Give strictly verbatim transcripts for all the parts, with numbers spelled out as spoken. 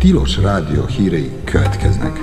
Tilos Rádió hírei következnek.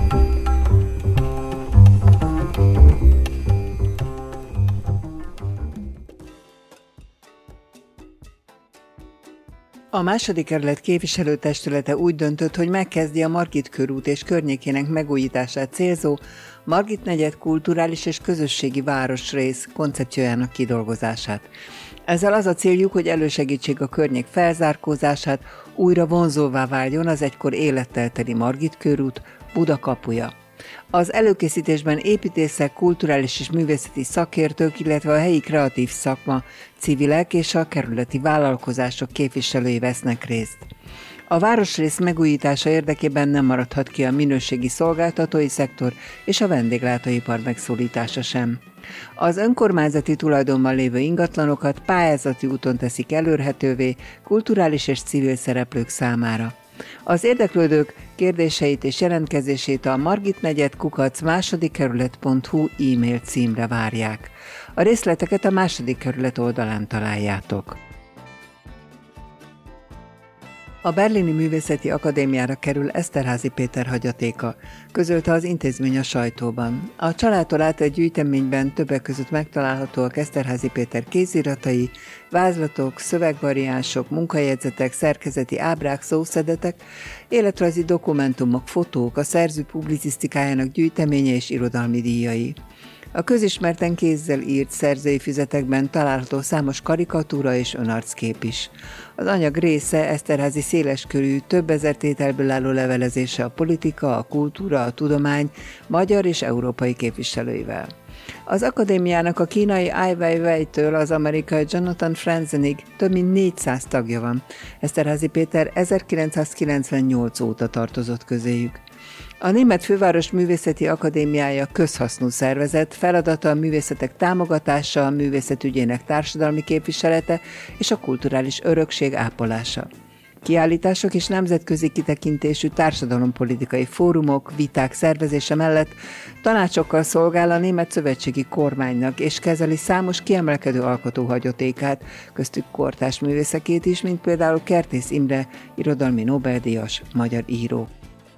A második kerület képviselőtestülete úgy döntött, hogy megkezdi a Margit körút és környékének megújítását célzó Margit negyed kulturális és közösségi városrész koncepciójának kidolgozását. Ezzel az a céljuk, hogy elősegítsék a környék felzárkózását, újra vonzóvá váljon az egykor élettel teli Margit körút, Buda kapuja. Az előkészítésben építészek, kulturális és művészeti szakértők, illetve a helyi kreatív szakma, civilek és a kerületi vállalkozások képviselői vesznek részt. A városrész megújítása érdekében nem maradhat ki a minőségi szolgáltatói szektor és a vendéglátóipar megszólítása sem. Az önkormányzati tulajdonban lévő ingatlanokat pályázati úton teszik elérhetővé kulturális és civil szereplők számára. Az érdeklődők kérdéseit és jelentkezését a margitnegyed kukac második kerület pont hu e-mail címre várják. A részleteket a második kerület oldalán találjátok. A Berlini Művészeti Akadémiára kerül Eszterházy Péter hagyatéka, közölte az intézmény a sajtóban. A családtól átett gyűjteményben többek között megtalálhatóak Eszterházy Péter kéziratai, vázlatok, szövegvariánsok, munkajegyzetek, szerkezeti ábrák, szószedetek, életrajzi dokumentumok, fotók, a szerző publicisztikájának gyűjteménye és irodalmi díjai. A közismerten kézzel írt szerzői füzetekben található számos karikatúra és önarckép is. Az anyag része Eszterházy széleskörű, több ezer tételből álló levelezése a politika, a kultúra, a tudomány magyar és európai képviselőivel. Az akadémiának a kínai Ai Weiwei-től az amerikai Jonathan Franzenig több mint négyszáz tagja van. Eszterházy Péter ezerkilencszázkilencvennyolc óta tartozott közéjük. A Német Főváros Művészeti Akadémiája közhasznú szervezet, feladata a művészetek támogatása, a művészetügyének társadalmi képviselete és a kulturális örökség ápolása. Kiállítások és nemzetközi kitekintésű társadalompolitikai fórumok, viták szervezése mellett tanácsokkal szolgál a német szövetségi kormánynak, és kezeli számos kiemelkedő alkotóhagyatékát, köztük kortárs művészekét is, mint például Kertész Imre, irodalmi Nobel-díjas magyar író.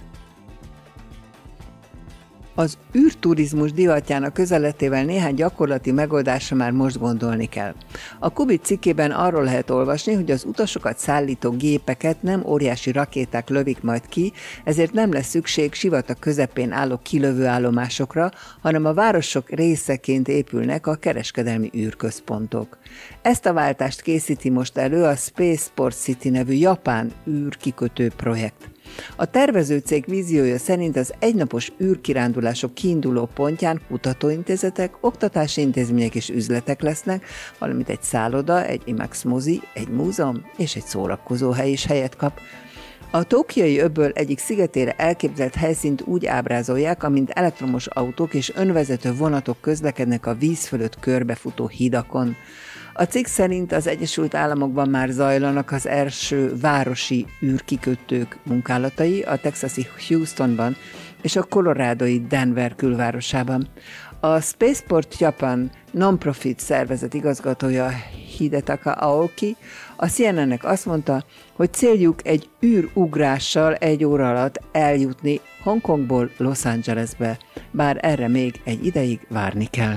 Az űrturizmus divatjának közeletével néhány gyakorlati megoldásra már most gondolni kell. A Kubit cikkében arról lehet olvasni, hogy az utasokat szállító gépeket nem óriási rakéták lövik majd ki, ezért nem lesz szükség sivatag közepén álló kilövőállomásokra, hanem a városok részeként épülnek a kereskedelmi űrközpontok. Ezt a váltást készíti most elő a Spaceport City nevű japán űrkikötő projekt. A tervező cég víziója szerint az egynapos űrkirándulások kiinduló pontján kutatóintézetek, oktatási intézmények és üzletek lesznek, valamint egy szálloda, egy IMAX mozi, egy múzeum és egy szórakozóhely is helyet kap. A tokiói öböl egyik szigetére elképzelt helyszínt úgy ábrázolják, amint elektromos autók és önvezető vonatok közlekednek a víz fölött körbefutó hídakon. A cikk szerint az Egyesült Államokban már zajlanak az első városi űrkikötők munkálatai, a texasi Houstonban és a colorádói Denver külvárosában. A Spaceport Japan non-profit szervezet igazgatója Hidetaka Aoki a C N N-nek azt mondta, hogy céljuk egy űrugrással egy óra alatt eljutni Hongkongból Los Angelesbe, bár erre még egy ideig várni kell.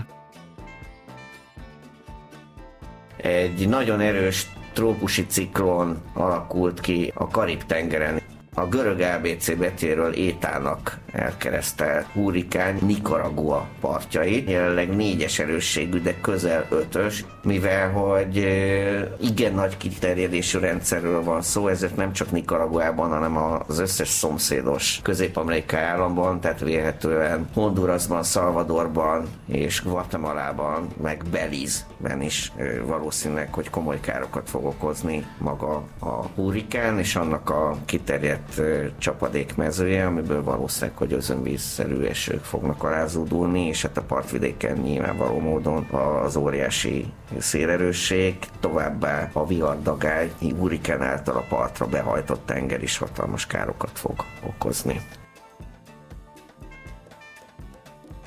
Egy nagyon erős trópusi ciklon alakult ki a Karib-tengeren. A görög á bé cé betűjéről étának elkeresztelt hurrikán Nicaragua partjai. Jelenleg négyes erősségű, de közel ötös, mivel hogy igen nagy kiterjedésű rendszerről van szó, ezért nem csak Nicaraguában, hanem az összes szomszédos közép-amerikai államban, tehát vélhetően Hondurasban, Salvadorban és Guatemalában, meg Belizben is valószínűleg, hogy komoly károkat fog okozni maga a hurrikán, és annak a kiterjedt csapadékmezője, amiből valószínűleg, hogy özönvízszerű esők fognak alázódulni, és hát a partvidéken nyilvánvaló módon az óriási szélerősség, továbbá a vihardagály hurrikán által a partra behajtott tenger is hatalmas károkat fog okozni.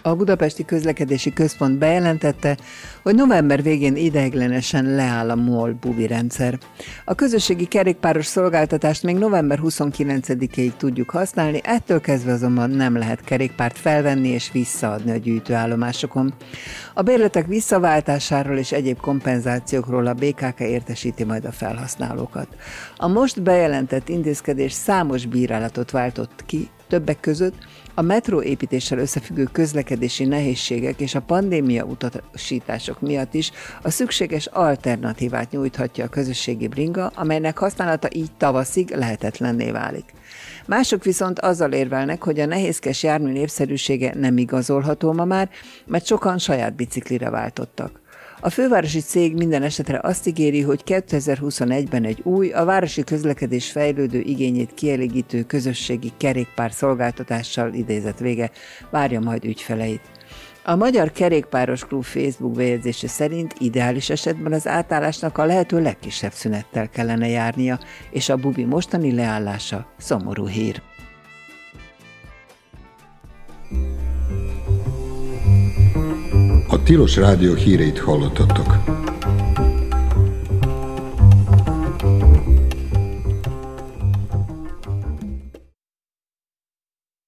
A Budapesti Közlekedési Központ bejelentette, hogy november végén ideiglenesen leáll a MOL bubi rendszer. A közösségi kerékpáros szolgáltatást még november huszonkilencedikéig tudjuk használni, ettől kezdve azonban nem lehet kerékpárt felvenni és visszaadni a gyűjtőállomásokon. A bérletek visszaváltásáról és egyéb kompenzációkról a bé ká ká értesíti majd a felhasználókat. A most bejelentett intézkedés számos bírálatot váltott ki, többek között a metróépítéssel összefüggő közlekedési nehézségek és a pandémia utasítások miatt is a szükséges alternatívát nyújthatja a közösségi bringa, amelynek használata így tavaszig lehetetlenné válik. Mások viszont azzal érvelnek, hogy a nehézkes jármű népszerűsége nem igazolható ma már, mert sokan saját biciklire váltottak. A fővárosi cég minden esetre azt ígéri, hogy kétezer-huszonegyben egy új, a városi közlekedés fejlődő igényét kielégítő közösségi kerékpár szolgáltatással idézett vége várja majd ügyfeleit. A Magyar Kerékpáros Klub Facebook bejegyzése szerint ideális esetben az átállásnak a lehető legkisebb szünettel kellene járnia, és a bubi mostani leállása szomorú hír. A Tilos Rádió híreit hallottatok.